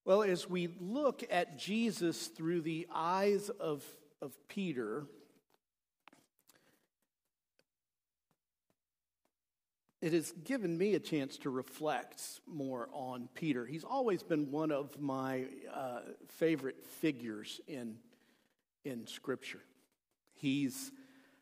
Well, as we look at Jesus through the eyes of Peter, it has given me a chance to reflect more on Peter. He's always been one of my favorite figures in Scripture. He's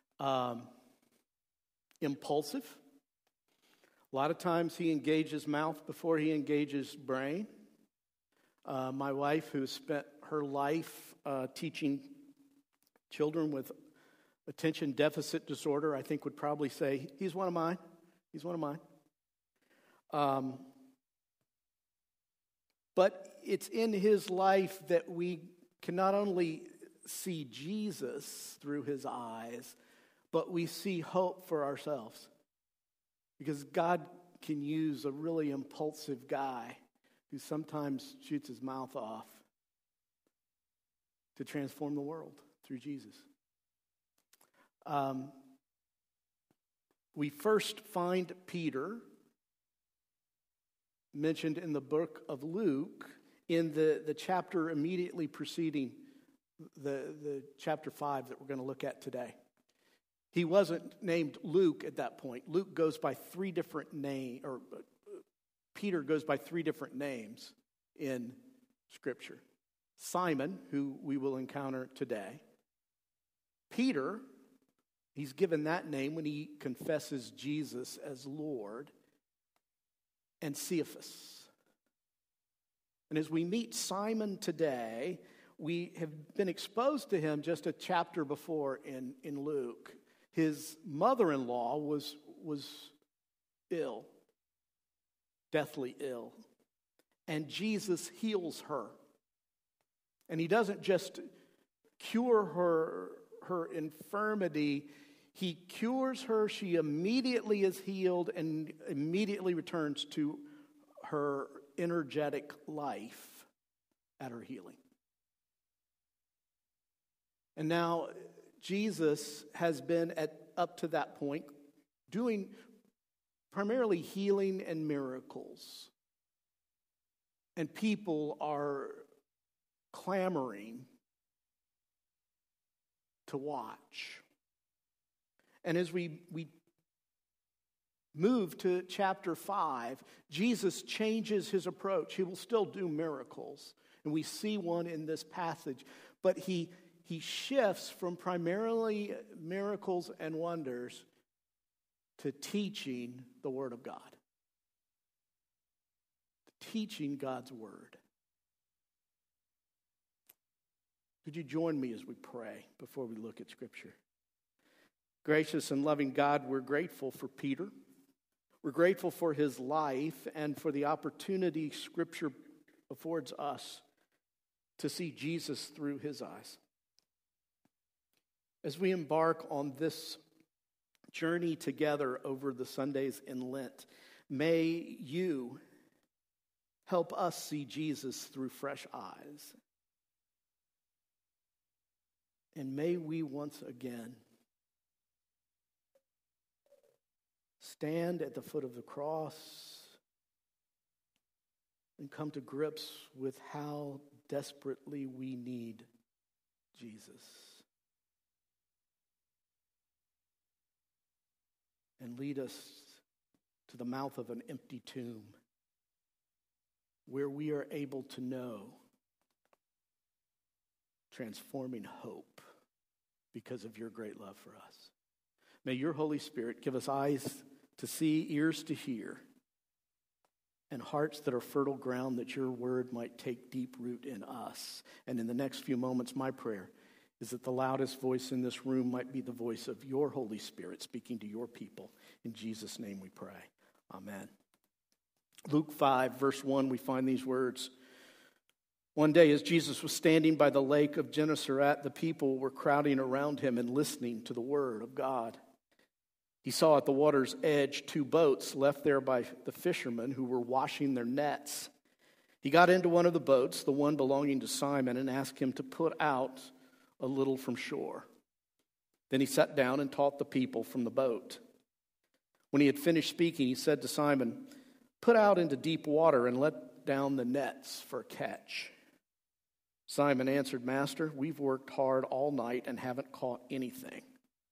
impulsive. A lot of times he engages mouth before he engages brain. My wife, who spent her life teaching children with attention deficit disorder, I think would probably say, he's one of mine. He's one of mine. But it's in his life that we can not only see Jesus through his eyes, but we see hope for ourselves. Because God can use a really impulsive guy who sometimes shoots his mouth off to transform the world through Jesus. We first find Peter mentioned in the book of Luke in the chapter immediately preceding the chapter 5 that we're going to look at today. He wasn't named Luke at that point. Luke goes by three different names, or Peter goes by three different names in Scripture. Simon, who we will encounter today. Peter, he's given that name when he confesses Jesus as Lord. And Cephas. And as we meet Simon today, we have been exposed to him just a chapter before in Luke. His mother-in-law was ill, deathly ill, and Jesus heals her. And he doesn't just cure her infirmity, he cures her, she immediately is healed and immediately returns to her energetic life at her healing. And now Jesus has been up to that point doing primarily healing and miracles. And people are clamoring to watch. And as we move to chapter 5, Jesus changes his approach. He will still do miracles. And we see one in this passage. But he shifts from primarily miracles and wonders to teaching the Word of God. Teaching God's Word. Could you join me as we pray before we look at Scripture? Gracious and loving God, we're grateful for Peter. We're grateful for his life and for the opportunity Scripture affords us to see Jesus through his eyes. As we embark on this journey together over the Sundays in Lent, may you help us see Jesus through fresh eyes. And may we once again stand at the foot of the cross and come to grips with how desperately we need Jesus. And lead us to the mouth of an empty tomb where we are able to know transforming hope because of your great love for us. May your Holy Spirit give us eyes to see, ears to hear, and hearts that are fertile ground that your word might take deep root in us. And in the next few moments, my prayer is that the loudest voice in this room might be the voice of your Holy Spirit speaking to your people. In Jesus' name we pray. Amen. Luke 5, verse 1, we find these words. One day as Jesus was standing by the lake of Gennesaret, the people were crowding around him and listening to the word of God. He saw at the water's edge 2 boats left there by the fishermen who were washing their nets. He got into one of the boats, the one belonging to Simon, and asked him to put out a little from shore. Then he sat down and taught the people from the boat. When he had finished speaking, he said to Simon, "Put out into deep water and let down the nets for a catch." Simon answered, "Master, we've worked hard all night and haven't caught anything.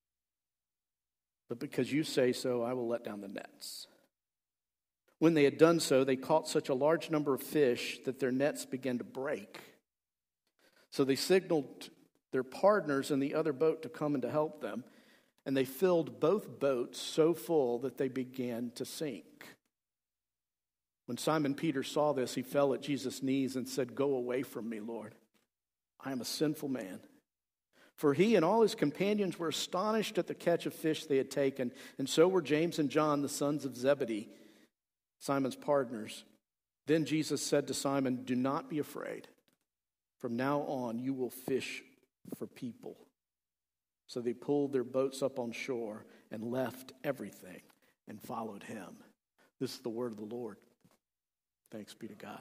But because you say so, I will let down the nets." When they had done so, they caught such a large number of fish that their nets began to break. So they signaled their partners in the other boat to come and to help them, and they filled both boats so full that they began to sink. When Simon Peter saw this, he fell at Jesus' knees and said, "Go away from me, Lord. I am a sinful man." For he and all his companions were astonished at the catch of fish they had taken, and so were James and John, the sons of Zebedee, Simon's partners. Then Jesus said to Simon, "Do not be afraid. From now on you will fish for people." So they pulled their boats up on shore and left everything and followed him. This is the word of the Lord. Thanks be to God.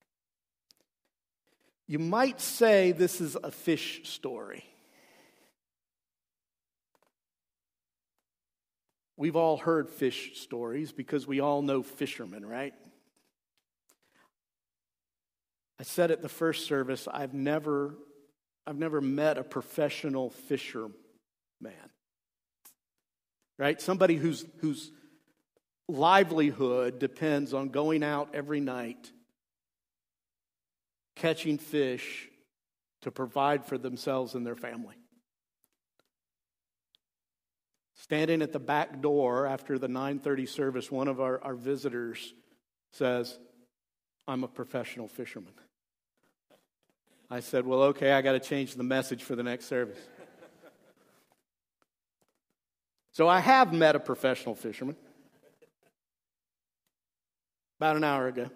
You might say this is a fish story. We've all heard fish stories because we all know fishermen, right? I said at the first service, I've never met a professional fisherman, right? Somebody whose livelihood depends on going out every night, catching fish to provide for themselves and their family. Standing at the back door after the 9:30 service, one of our visitors says, "I'm a professional fisherman." I said, "Well, okay, I got to change the message for the next service." So I have met a professional fisherman about an hour ago.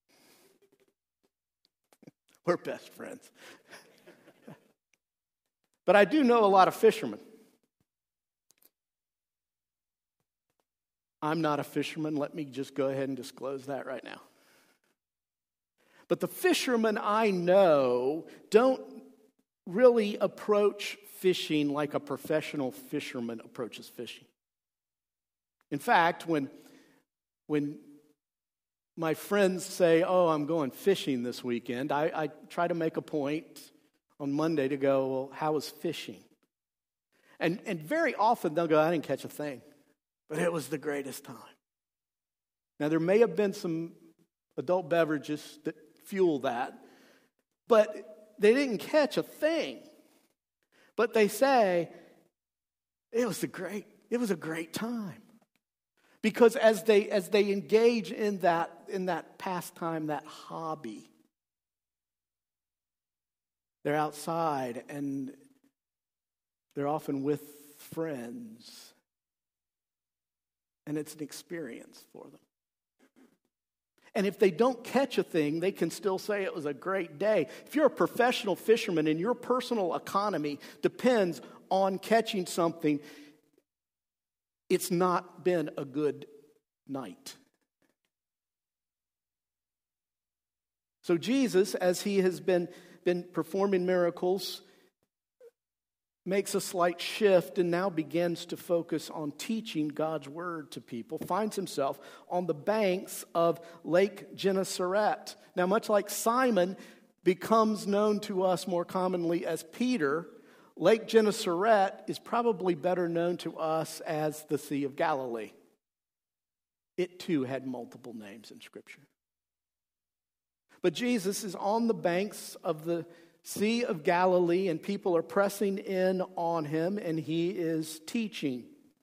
We're best friends. But I do know a lot of fishermen. I'm not a fisherman. Let me just go ahead and disclose that right now. But the fishermen I know don't really approach fishing like a professional fisherman approaches fishing. In fact, when my friends say, "Oh, I'm going fishing this weekend," I try to make a point on Monday to go, "Well, how was fishing?" And very often they'll go, "I didn't catch a thing, but it was the greatest time." Now, there may have been some adult beverages that fuel that, but they didn't catch a thing. But they say, it was a great time. Because as they engage in that pastime, that hobby, they're outside and they're often with friends. And it's an experience for them. And if they don't catch a thing, they can still say it was a great day. If you're a professional fisherman and your personal economy depends on catching something, it's not been a good night. So Jesus, as he has been performing miracles, makes a slight shift and now begins to focus on teaching God's word to people, finds himself on the banks of Lake Gennesaret. Now, much like Simon becomes known to us more commonly as Peter, Lake Gennesaret is probably better known to us as the Sea of Galilee. It too had multiple names in Scripture. But Jesus is on the banks of the Sea of Galilee, and people are pressing in on him, and he is teaching.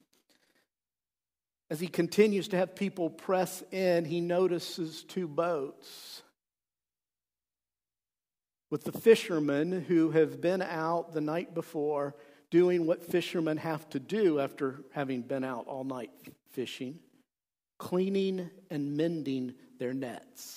As he continues to have people press in, he notices two boats with the fishermen who have been out the night before doing what fishermen have to do after having been out all night fishing, cleaning and mending their nets.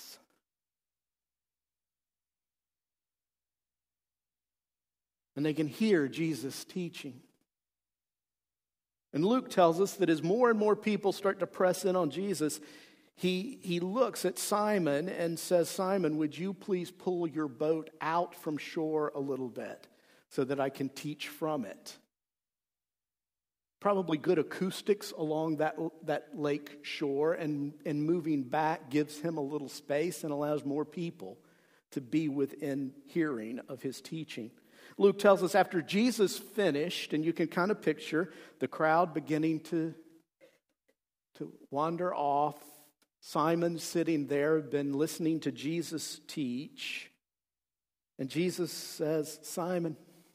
And they can hear Jesus teaching. And Luke tells us that as more and more people start to press in on Jesus, he looks at Simon and says, "Simon, would you please pull your boat out from shore a little bit so that I can teach from it?" probably good acoustics along that lake shore, and moving back gives him a little space and allows more people to be within hearing of his teaching. Luke tells us after Jesus finished, and you can kind of picture the crowd beginning to wander off. Simon sitting there, been listening to Jesus teach. And Jesus says, Simon,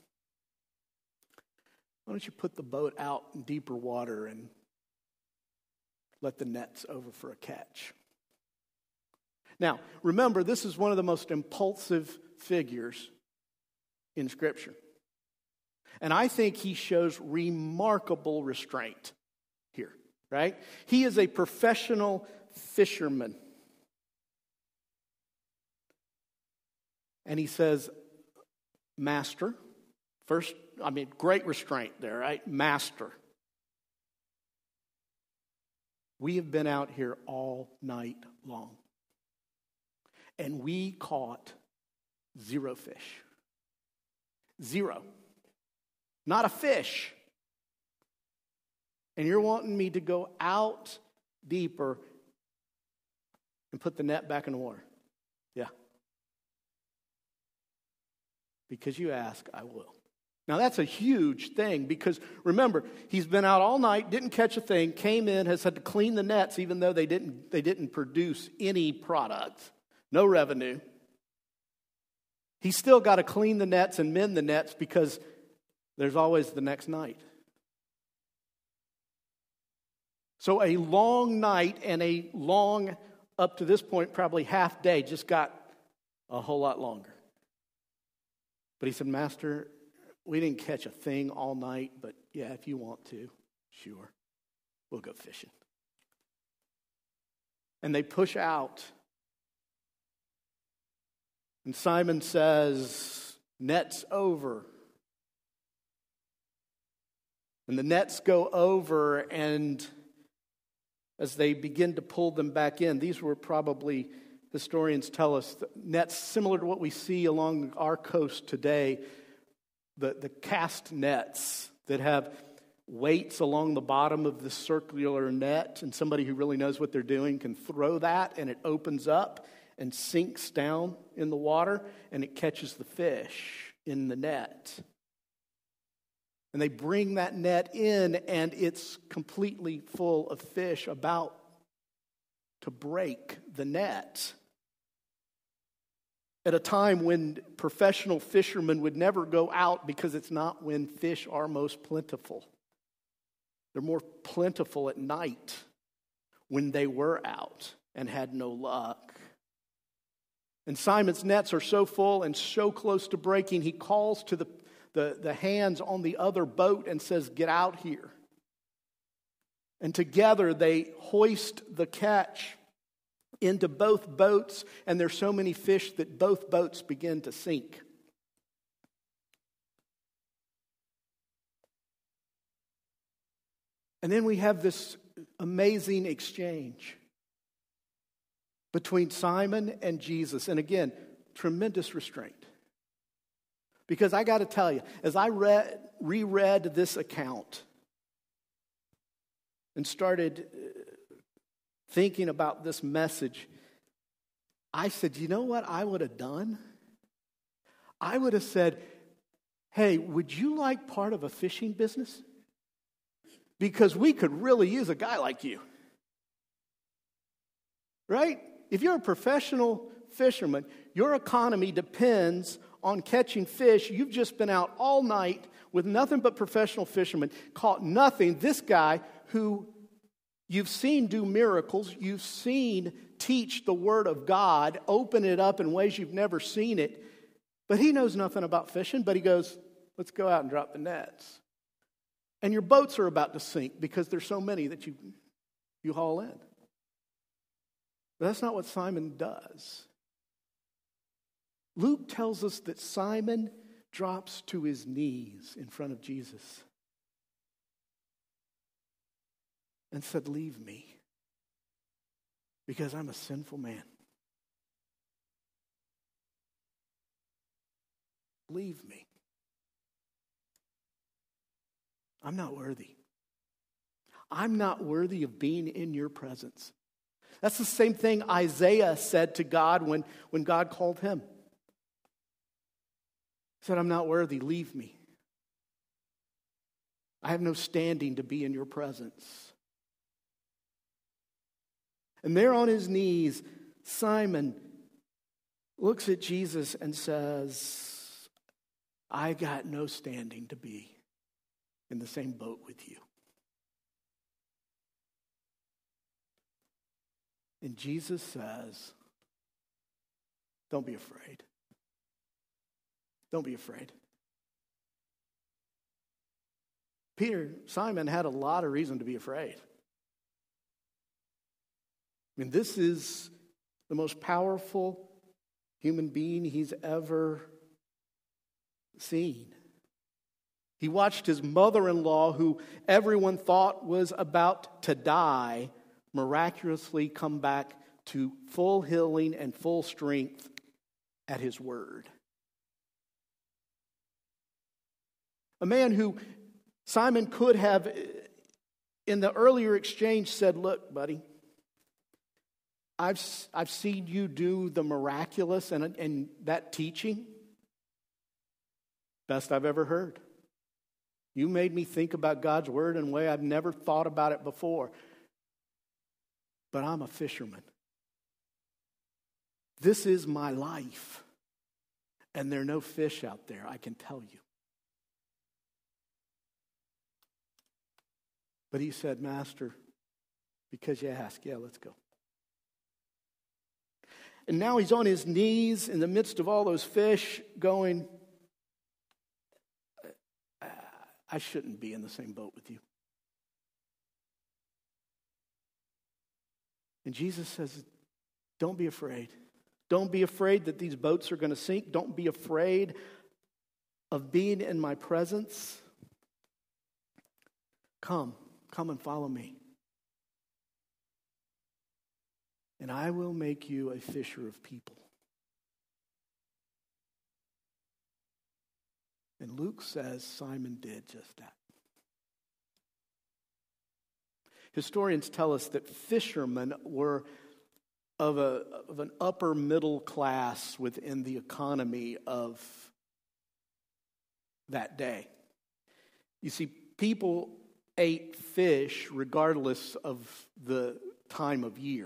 why don't you put the boat out in deeper water and let the nets over for a catch? Now, remember, this is one of the most impulsive figures in Scripture. And I think he shows remarkable restraint here, right? He is a professional fisherman. And he says, Master, great restraint there, right? Master, we have been out here all night long, and we caught 0 fish. 0. Not a fish. And you're wanting me to go out deeper and put the net back in the water? Yeah. Because you ask, I will. Now that's a huge thing, because remember, he's been out all night, didn't catch a thing, came in, has had to clean the nets even though they didn't produce any product, no revenue. He's still got to clean the nets and mend the nets because there's always the next night. So a long night and a long, up to this point, probably half day just got a whole lot longer. But he said, Master, we didn't catch a thing all night, but yeah, if you want to, sure, we'll go fishing. And they push out. And Simon says, net's over. And the nets go over, and as they begin to pull them back in, these were probably, historians tell us, nets similar to what we see along our coast today, the cast nets that have weights along the bottom of the circular net, and somebody who really knows what they're doing can throw that, and it opens up and sinks down in the water, and it catches the fish in the net. And they bring that net in, and it's completely full of fish, about to break the net. At a time when professional fishermen would never go out, because it's not when fish are most plentiful. They're more plentiful at night when they were out and had no luck. And Simon's nets are so full and so close to breaking, he calls to the hands on the other boat and says, get out here. And together they hoist the catch into both boats, and there's so many fish that both boats begin to sink. And then we have this amazing exchange between Simon and Jesus. And again, tremendous restraint. Because I got to tell you, as I reread this account and started thinking about this message, I said, you know what I would have done? I would have said, hey, would you like part of a fishing business? Because we could really use a guy like you. Right? If you're a professional fisherman, your economy depends on catching fish. You've just been out all night with nothing but professional fishermen, caught nothing. This guy who you've seen do miracles, you've seen teach the Word of God, open it up in ways you've never seen it, but he knows nothing about fishing, but he goes, let's go out and drop the nets. And your boats are about to sink because there's so many that you haul in. But that's not what Simon does. Luke tells us that Simon drops to his knees in front of Jesus and said, leave me, because I'm a sinful man. Leave me. I'm not worthy. I'm not worthy of being in your presence. That's the same thing Isaiah said to God when God called him. He said, I'm not worthy, leave me. I have no standing to be in your presence. And there on his knees, Simon looks at Jesus and says, I got no standing to be in the same boat with you. And Jesus says, don't be afraid. Don't be afraid. Simon had a lot of reason to be afraid. I mean, this is the most powerful human being he's ever seen. He watched his mother-in-law, who everyone thought was about to die, miraculously come back to full healing and full strength at his word. A man who Simon could have, in the earlier exchange, said, look, buddy, I've seen you do the miraculous and that teaching. Best I've ever heard. You made me think about God's word in a way I've never thought about it before. But I'm a fisherman. This is my life. And there are no fish out there, I can tell you. But he said, Master, because you ask, yeah, let's go. And now he's on his knees in the midst of all those fish going, I shouldn't be in the same boat with you. And Jesus says, don't be afraid. Don't be afraid that these boats are going to sink. Don't be afraid of being in my presence. Come and follow me. And I will make you a fisher of people. And Luke says Simon did just that. Historians tell us that fishermen were of an upper middle class within the economy of that day. You see, people ate fish regardless of the time of year.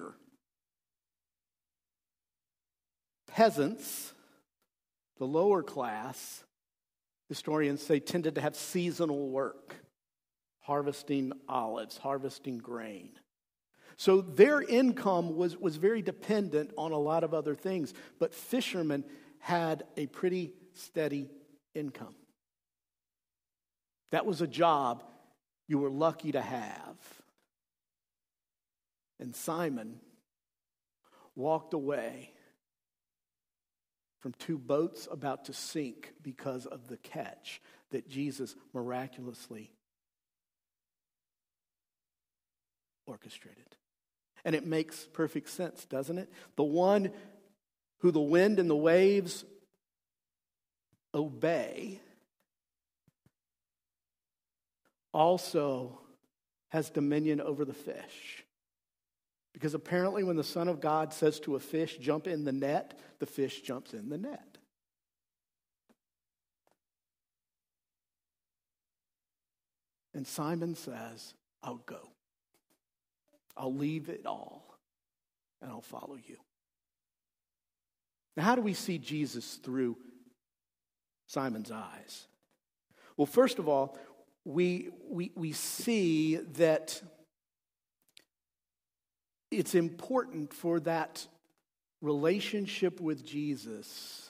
Peasants, the lower class, historians say, tended to have seasonal work, harvesting olives, harvesting grain. So their income was very dependent on a lot of other things, but fishermen had a pretty steady income. That was a job you were lucky to have. And Simon walked away from two boats about to sink because of the catch that Jesus miraculously orchestrated. And it makes perfect sense, doesn't it? The one who the wind and the waves obey also has dominion over the fish. Because apparently when the Son of God says to a fish, jump in the net, the fish jumps in the net. And Simon says, I'll go. I'll leave it all and I'll follow you. Now, how do we see Jesus through Simon's eyes? Well, first of all, we see that it's important for that relationship with Jesus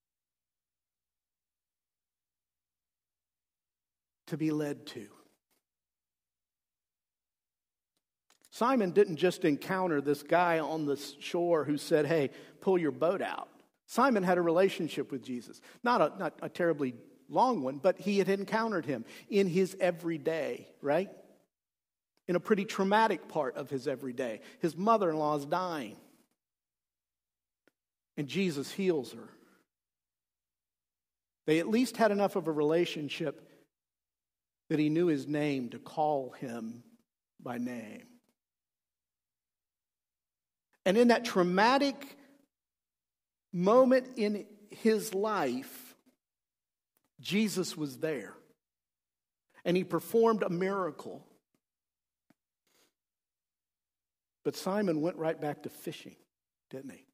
to be led to. Simon didn't just encounter this guy on the shore who said, hey, pull your boat out. Simon had a relationship with Jesus. Not a terribly long one, but he had encountered him in his everyday, right? In a pretty traumatic part of his everyday. His mother-in-law is dying. And Jesus heals her. They at least had enough of a relationship that he knew his name to call him by name. And in that traumatic moment in his life, Jesus was there. And he performed a miracle. But Simon went right back to fishing, didn't he?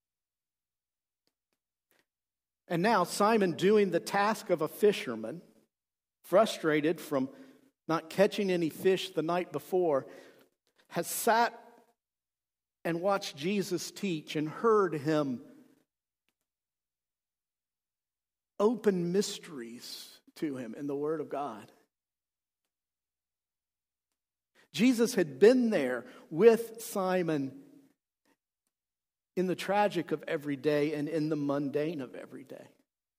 And now Simon, doing the task of a fisherman, frustrated from not catching any fish the night before, has sat and watched Jesus teach and heard him open mysteries to him in the Word of God. Jesus had been there with Simon in the tragic of every day and in the mundane of every day.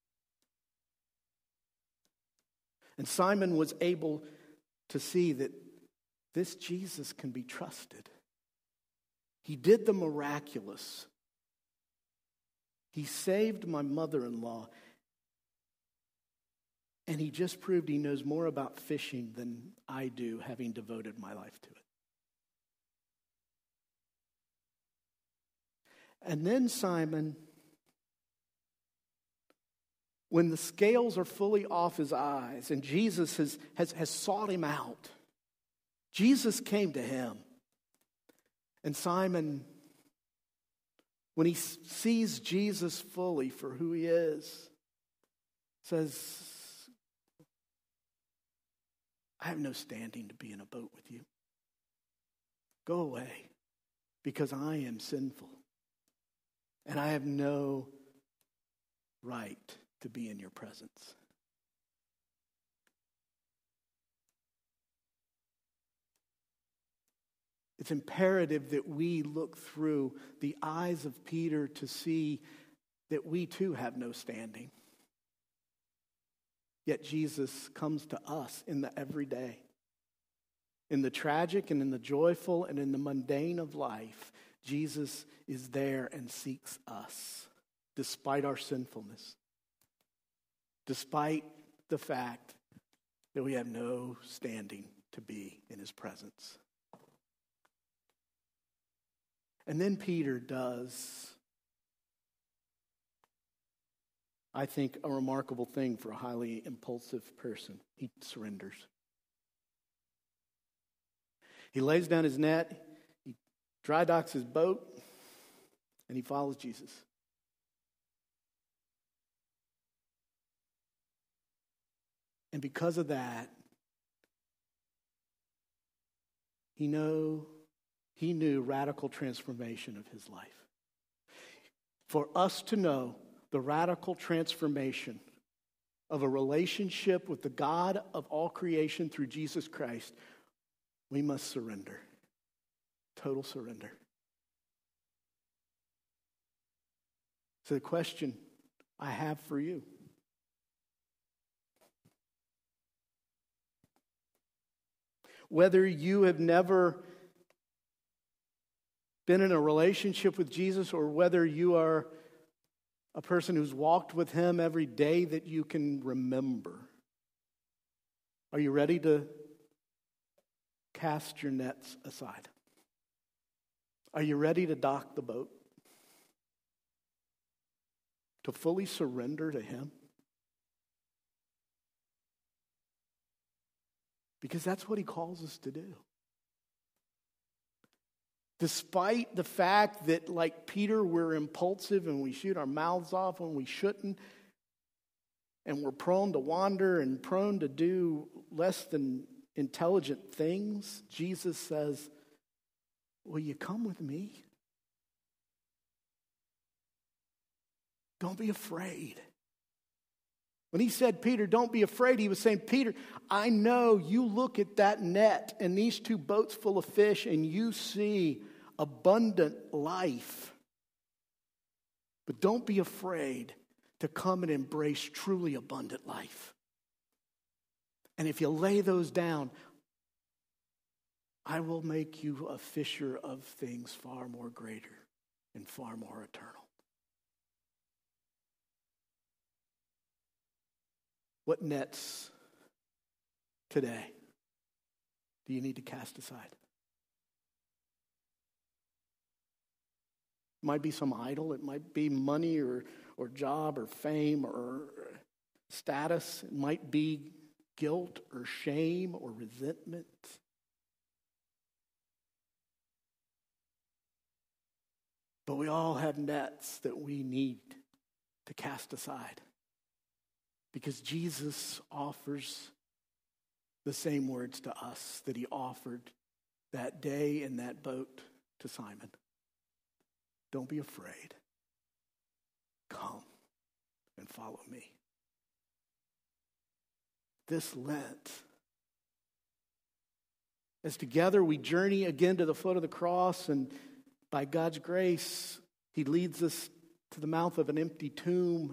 And Simon was able to see that this Jesus can be trusted. He did the miraculous. He saved my mother-in-law. And he just proved he knows more about fishing than I do, having devoted my life to it. And then Simon, when the scales are fully off his eyes and Jesus has sought him out, Jesus came to him. And Simon, when he sees Jesus fully for who he is, says, I have no standing to be in a boat with you. Go away, because I am sinful. And I have no right to be in your presence. It's imperative that we look through the eyes of Peter to see that we too have no standing. Yet Jesus comes to us in the everyday, in the tragic and in the joyful and in the mundane of life. Jesus is there and seeks us, despite our sinfulness, despite the fact that we have no standing to be in his presence. And then Peter does, I think, a remarkable thing for a highly impulsive person. He surrenders. He lays down his net, he dry docks his boat, and he follows Jesus. And because of that, he knew radical transformation of his life. For us to know the radical transformation of a relationship with the God of all creation through Jesus Christ, we must surrender. Total surrender. So the question I have for you, whether you have never been in a relationship with Jesus or whether you are a person who's walked with him every day that you can remember, are you ready to cast your nets aside? Are you ready to dock the boat? To fully surrender to him? Because that's what he calls us to do. Despite the fact that, like Peter, we're impulsive and we shoot our mouths off when we shouldn't, and we're prone to wander and prone to do less than intelligent things, Jesus says, will you come with me? Don't be afraid. When he said, Peter, don't be afraid, he was saying, Peter, I know you look at that net and these two boats full of fish and you see abundant life. But don't be afraid to come and embrace truly abundant life. And if you lay those down, I will make you a fisher of things far more greater and far more eternal. What nets today do you need to cast aside? It might be some idol. It might be money or job or fame or status. It might be guilt or shame or resentment. But we all have nets that we need to cast aside. Because Jesus offers the same words to us that he offered that day in that boat to Simon. Don't be afraid. Come and follow me. This Lent, as together we journey again to the foot of the cross, and by God's grace, he leads us to the mouth of an empty tomb.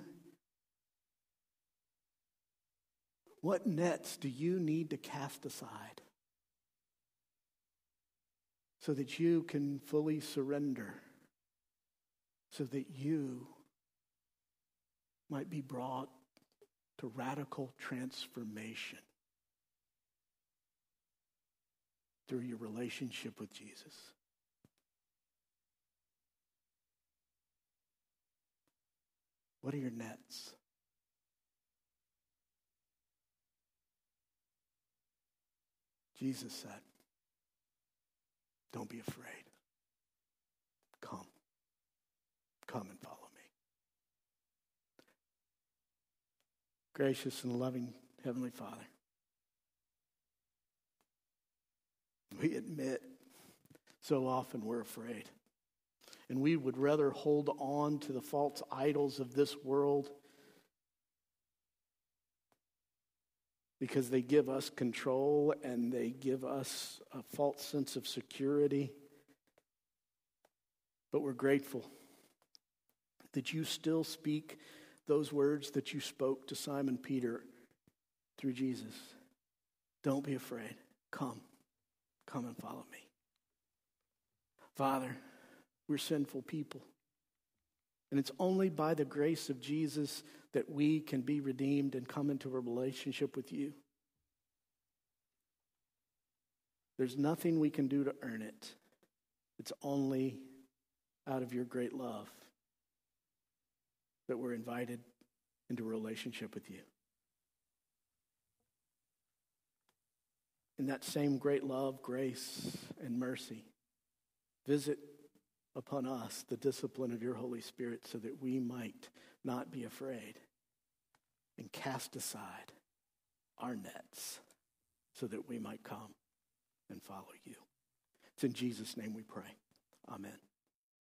What nets do you need to cast aside so that you can fully surrender, so that you might be brought to radical transformation through your relationship with Jesus? What are your nets? Jesus said, don't be afraid. Come. Come and follow me. Gracious and loving Heavenly Father, we admit so often we're afraid. And we would rather hold on to the false idols of this world because they give us control and they give us a false sense of security. But we're grateful that you still speak those words that you spoke to Simon Peter through Jesus. Don't be afraid. Come and follow me. Father, we're sinful people. And it's only by the grace of Jesus that we can be redeemed and come into a relationship with you. There's nothing we can do to earn it. It's only out of your great love that we're invited into a relationship with you. In that same great love, grace, and mercy, visit upon us the discipline of your Holy Spirit so that we might not be afraid and cast aside our nets so that we might come and follow you. It's in Jesus' name we pray. Amen.